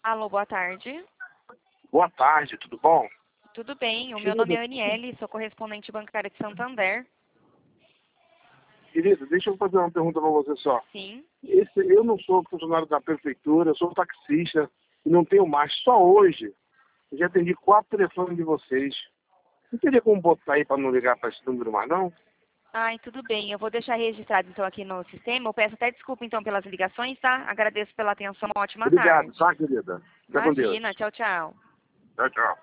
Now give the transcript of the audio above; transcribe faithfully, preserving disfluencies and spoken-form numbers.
Alô, boa tarde. Boa tarde, tudo bom? Tudo bem, o meu nome é Aniele, sou correspondente bancária de Santander. Querida, deixa eu fazer uma pergunta para você só. Sim. Esse, eu não sou funcionário da prefeitura, eu sou taxista e não tenho mais. Só hoje eu já atendi quatro telefones de vocês. Não teria como botar aí para não ligar para esse número mais, não? Ai, tudo bem, eu vou deixar registrado então aqui no sistema. Eu peço até desculpa então pelas ligações, tá? Agradeço pela atenção, uma ótima Obrigado, tarde. tá, querida? Fica com Deus. Imagina, tchau, tchau. Tchau, tchau.